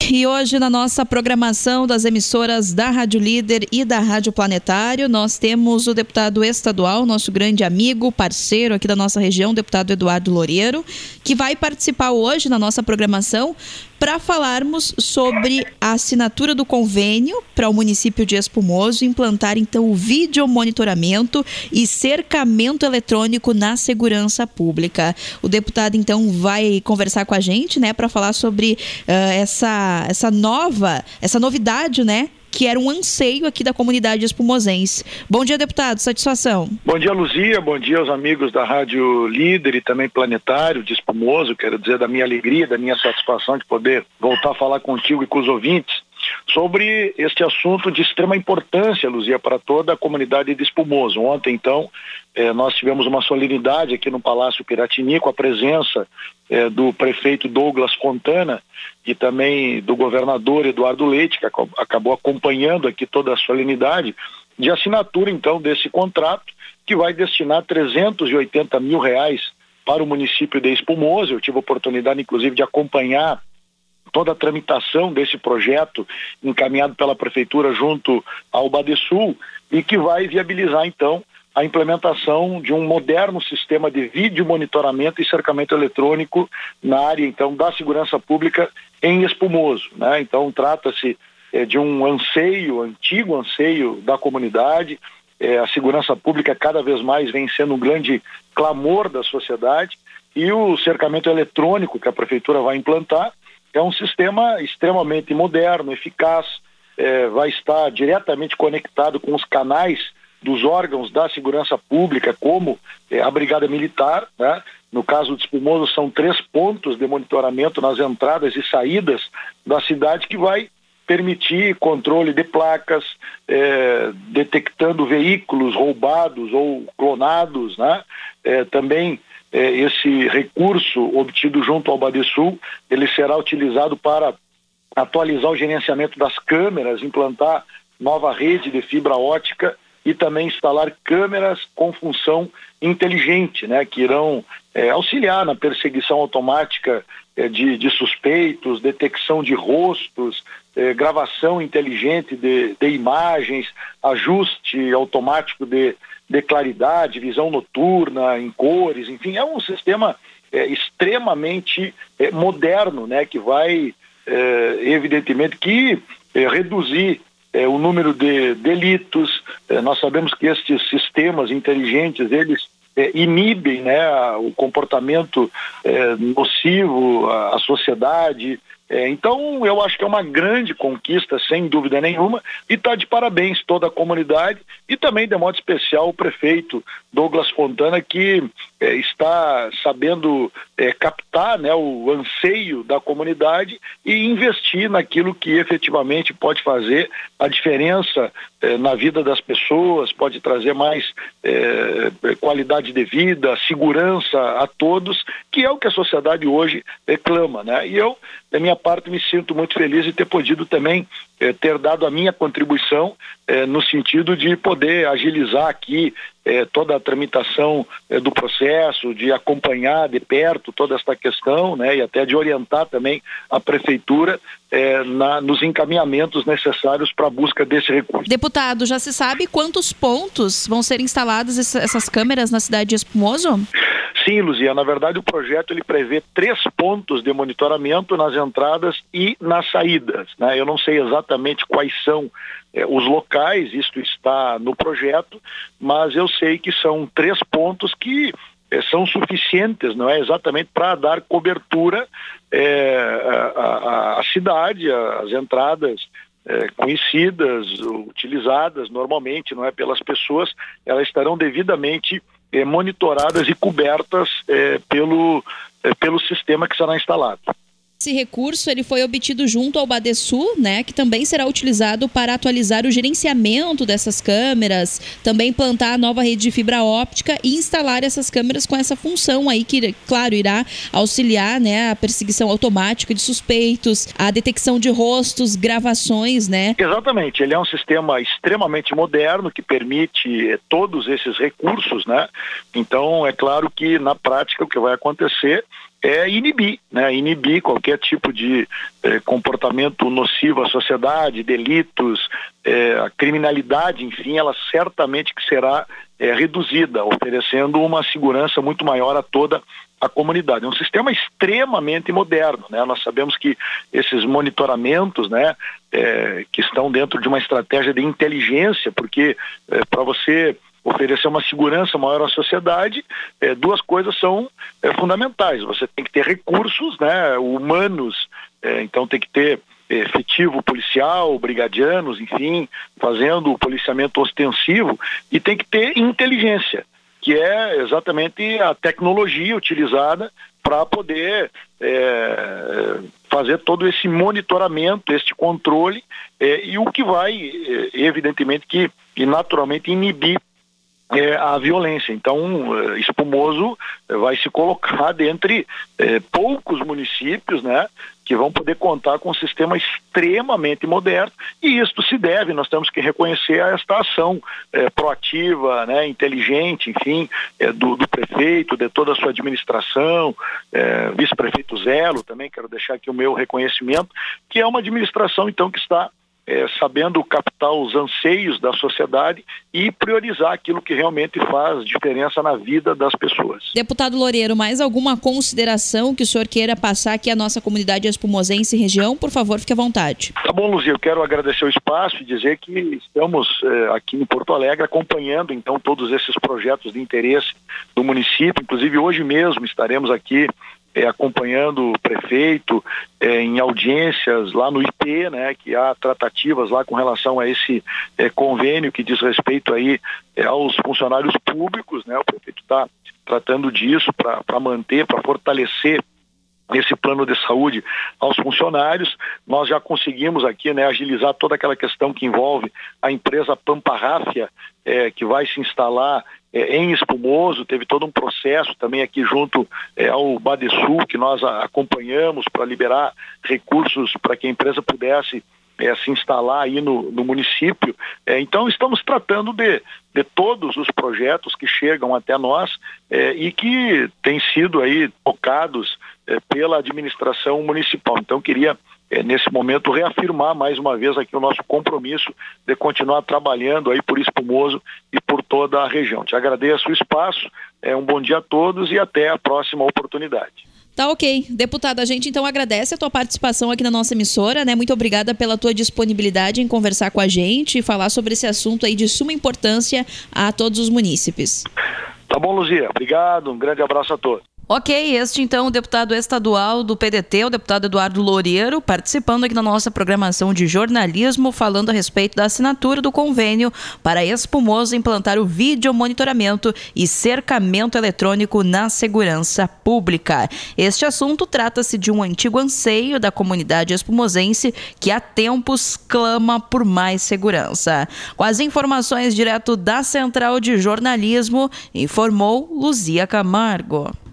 E hoje na nossa programação das emissoras da Rádio Líder e da Rádio Planetário, nós temos o deputado estadual, nosso grande amigo, parceiro aqui da nossa região, o deputado Eduardo Loureiro, que vai participar hoje na nossa programação para falarmos sobre a assinatura do convênio para o município de Espumoso implantar então o videomonitoramento e cercamento eletrônico na segurança pública. O deputado então vai conversar com a gente, né, para falar sobre essa novidade, né, que era um anseio aqui da comunidade espumosense. Bom dia, deputado, satisfação. Bom dia, Luzia, bom dia aos amigos da Rádio Líder e também Planetário de Espumoso. Quero dizer da minha alegria, da minha satisfação de poder voltar a falar contigo e com os ouvintes sobre este assunto de extrema importância, Luzia, para toda a comunidade de Espumoso. Ontem, então, nós tivemos uma solenidade aqui no Palácio Piratini com a presença do prefeito Douglas Fontana e também do governador Eduardo Leite, que acabou acompanhando aqui toda a solenidade de assinatura, então, desse contrato, que vai destinar R$380 mil para o município de Espumoso. Eu tive a oportunidade, inclusive, de acompanhar toda a tramitação desse projeto encaminhado pela prefeitura junto ao Badesul e que vai viabilizar, então, a implementação de um moderno sistema de vídeo monitoramento e cercamento eletrônico na área, então, da segurança pública em Espumoso, né? Então, trata-se de um antigo anseio da comunidade. A segurança pública cada vez mais vem sendo um grande clamor da sociedade e o cercamento eletrônico que a prefeitura vai implantar é um sistema extremamente moderno, eficaz, vai estar diretamente conectado com os canais dos órgãos da segurança pública, como a Brigada Militar, né? No caso de Espumoso, são 3 pontos de monitoramento nas entradas e saídas da cidade que vai permitir controle de placas, detectando veículos roubados ou clonados, né? Também esse recurso obtido junto ao Badesul, ele será utilizado para atualizar o gerenciamento das câmeras, implantar nova rede de fibra ótica e também instalar câmeras com função inteligente, né, que irão auxiliar na perseguição automática de suspeitos, detecção de rostos, gravação inteligente de imagens, ajuste automático de claridade, visão noturna, em cores, enfim, é um sistema extremamente moderno, né, que vai, evidentemente, reduzir o número de delitos. Nós sabemos que estes sistemas inteligentes, eles inibem, né, o comportamento nocivo à sociedade. Então, eu acho que é uma grande conquista, sem dúvida nenhuma, e está de parabéns toda a comunidade e também, de modo especial, o prefeito Douglas Fontana, que está sabendo captar, né, o anseio da comunidade e investir naquilo que efetivamente pode fazer a diferença na vida das pessoas, pode trazer mais qualidade de vida, segurança a todos, que é o que a sociedade hoje clama, né? E eu, da minha parte, me sinto muito feliz de ter podido também ter dado a minha contribuição no sentido de poder agilizar aqui toda a tramitação do processo, de acompanhar de perto toda esta questão, né, e até de orientar também a prefeitura nos encaminhamentos necessários para a busca desse recurso. Deputado, já se sabe quantos pontos vão ser instaladas essas câmeras na cidade de Espumoso? Sim, Luzia, na verdade o projeto ele prevê 3 pontos de monitoramento nas entradas e nas saídas, né? Eu não sei exatamente quais são os locais, isto está no projeto, mas eu sei que são 3 pontos que são suficientes, não é, exatamente para dar cobertura à cidade, às entradas conhecidas, utilizadas normalmente, não é, pelas pessoas. Elas estarão devidamente monitoradas e cobertas pelo sistema que será instalado. Esse recurso ele foi obtido junto ao Badesul, né, que também será utilizado para atualizar o gerenciamento dessas câmeras, também implantar a nova rede de fibra óptica e instalar essas câmeras com essa função aí que, claro, irá auxiliar, né, a perseguição automática de suspeitos, a detecção de rostos, gravações, né? Exatamente, ele é um sistema extremamente moderno que permite todos esses recursos, né? Então, é claro que na prática o que vai acontecer é inibir, né? Inibir qualquer tipo de comportamento nocivo à sociedade, delitos, a criminalidade, enfim, ela certamente que será reduzida, oferecendo uma segurança muito maior a toda a comunidade. É um sistema extremamente moderno, né? Nós sabemos que esses monitoramentos, né, que estão dentro de uma estratégia de inteligência, porque para você oferecer uma segurança maior à sociedade, duas coisas são fundamentais. Você tem que ter recursos, né, humanos, então tem que ter efetivo policial, brigadianos, enfim, fazendo o policiamento ostensivo, e tem que ter inteligência, que é exatamente a tecnologia utilizada para poder fazer todo esse monitoramento, este controle, e o que vai, evidentemente, que naturalmente inibir a violência. Então, Espumoso vai se colocar dentre poucos municípios, né, que vão poder contar com um sistema extremamente moderno, e isto se deve, nós temos que reconhecer esta ação proativa, né, inteligente, enfim, do prefeito, de toda a sua administração, vice-prefeito Zelo, também quero deixar aqui o meu reconhecimento, que é uma administração, então, que está sabendo captar os anseios da sociedade e priorizar aquilo que realmente faz diferença na vida das pessoas. Deputado Loureiro, mais alguma consideração que o senhor queira passar aqui à nossa comunidade espumosense e região? Por favor, fique à vontade. Tá bom, Luzia, eu quero agradecer o espaço e dizer que estamos aqui em Porto Alegre acompanhando então todos esses projetos de interesse do município, inclusive hoje mesmo estaremos aqui acompanhando o prefeito em audiências lá no IP, né, que há tratativas lá com relação a esse convênio que diz respeito aí aos funcionários públicos, né, o prefeito está tratando disso para manter, para fortalecer esse plano de saúde aos funcionários. Nós já conseguimos aqui, né, agilizar toda aquela questão que envolve a empresa Pampa Ráfia, que vai se instalar em Espumoso. Teve todo um processo também aqui junto ao Badesul, que nós acompanhamos para liberar recursos para que a empresa pudesse se instalar aí no município. Então estamos tratando de todos os projetos que chegam até nós e que têm sido aí tocados pela administração municipal. Então queria nesse momento reafirmar mais uma vez aqui o nosso compromisso de continuar trabalhando aí por Espumoso e por toda a região. Te agradeço o espaço, um bom dia a todos e até a próxima oportunidade. Tá ok. Deputado, a gente então agradece a tua participação aqui na nossa emissora, né? Muito obrigada pela tua disponibilidade em conversar com a gente e falar sobre esse assunto aí de suma importância a todos os munícipes. Tá bom, Luzia. Obrigado. Um grande abraço a todos. Ok, este então o deputado estadual do PDT, o deputado Eduardo Loureiro, participando aqui na nossa programação de jornalismo, falando a respeito da assinatura do convênio para Espumoso implantar o vídeo monitoramento e cercamento eletrônico na segurança pública. Este assunto trata-se de um antigo anseio da comunidade espumosense que há tempos clama por mais segurança. Com as informações direto da Central de Jornalismo, informou Luzia Camargo.